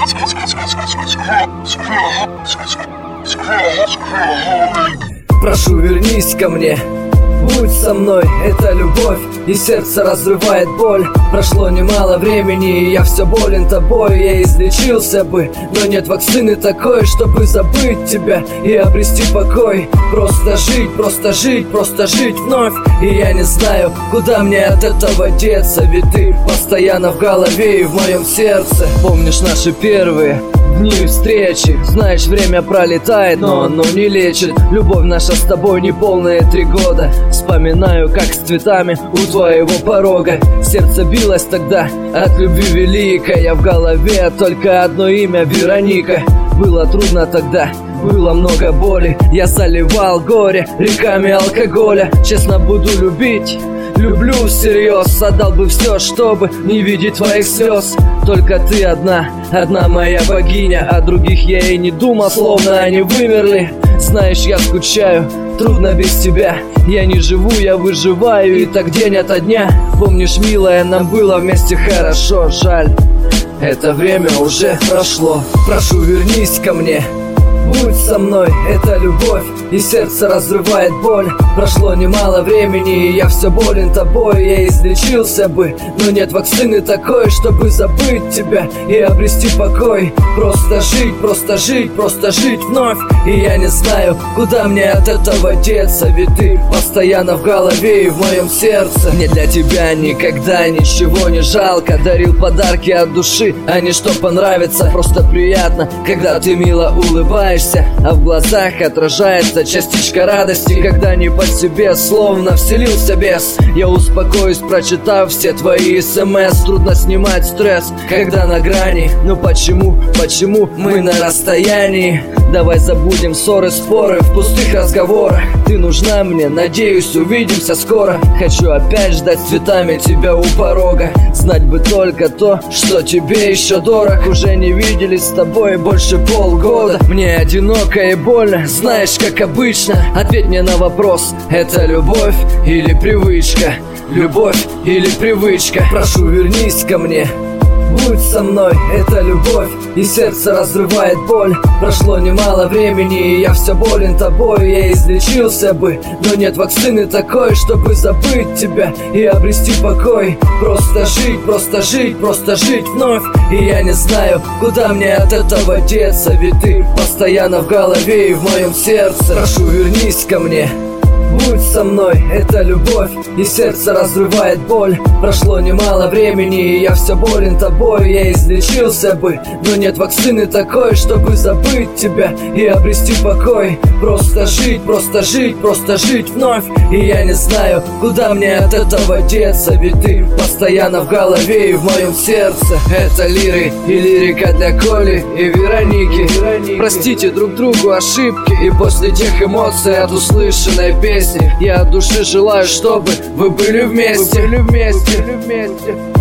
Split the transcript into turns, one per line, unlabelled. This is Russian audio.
Прошу, вернись ко мне, будь со мной, это любовь, и сердце разрывает боль. Прошло немало времени, и я все болен тобой. Я излечился бы, но нет вакцины такой, чтобы забыть тебя и обрести покой. Просто жить, просто жить, просто жить вновь. И я не знаю, куда мне от этого деться, ведь ты постоянно в голове и в моем сердце. Помнишь наши первые дни встречи? Знаешь, время пролетает, но оно не лечит. Любовь наша с тобой неполные 3 года. Вспоминаю, как с цветами у твоего порога сердце билось тогда от любви великой. А в голове только одно имя — Вероника. Было трудно тогда, было много боли. Я заливал горе реками алкоголя. Честно, буду любить, люблю всерьез. Отдал бы все, чтобы не видеть твоих слез. Только ты одна, одна моя богиня. О других я и не думал, словно они вымерли. Знаешь, я скучаю, трудно без тебя. Я не живу, я выживаю, и так день ото дня. Помнишь, милая, нам было вместе хорошо. Жаль, это время уже прошло. Прошу, вернись ко мне, будь со мной, это любовь, и сердце разрывает боль. Прошло немало времени, и я все болен тобой. Я излечился бы, но нет вакцины такой, чтобы забыть тебя и обрести покой. Просто жить, просто жить, просто жить вновь. И я не знаю, куда мне от этого деться, ведь ты постоянно в голове и в моем сердце. Мне для тебя никогда ничего не жалко. Дарил подарки от души, а не что понравится. Просто приятно, когда ты мило улыбаешься, а в глазах отражается частичка радости. Когда не по себе, словно вселился бес. Я успокоюсь, прочитав все твои смс. Трудно снимать стресс, когда на грани. Но почему мы на расстоянии? Давай забудем ссоры, споры в пустых разговорах. Ты нужна мне, надеюсь, увидимся скоро. Хочу опять ждать с цветами тебя у порога. Знать бы только то, что тебе еще дорог. Уже не виделись с тобой больше полгода. Мне одиноко и больно, знаешь, как обычно. Ответь мне на вопрос, это любовь или привычка? Любовь или привычка? Прошу, вернись ко мне, будь со мной, это любовь, и сердце разрывает боль. Прошло немало времени, и я все болен тобой. Я излечился бы, но нет вакцины такой, чтобы забыть тебя и обрести покой. Просто жить, просто жить, просто жить вновь. И я не знаю, куда мне от этого деться, ведь ты постоянно в голове и в моем сердце. Прошу, вернись ко мне, будь со мной, это любовь, и сердце разрывает боль. Прошло немало времени, и я все болен тобой. Я излечился бы, но нет вакцины такой, чтобы забыть тебя и обрести покой. Просто жить, просто жить, просто жить вновь. И я не знаю, куда мне от этого деться, ведь ты постоянно в голове и в моем сердце. Это лиры и лирика для Коли и Вероники. Простите друг другу ошибки, и после тех эмоций от услышанной песни я от души желаю, чтобы вы были вместе.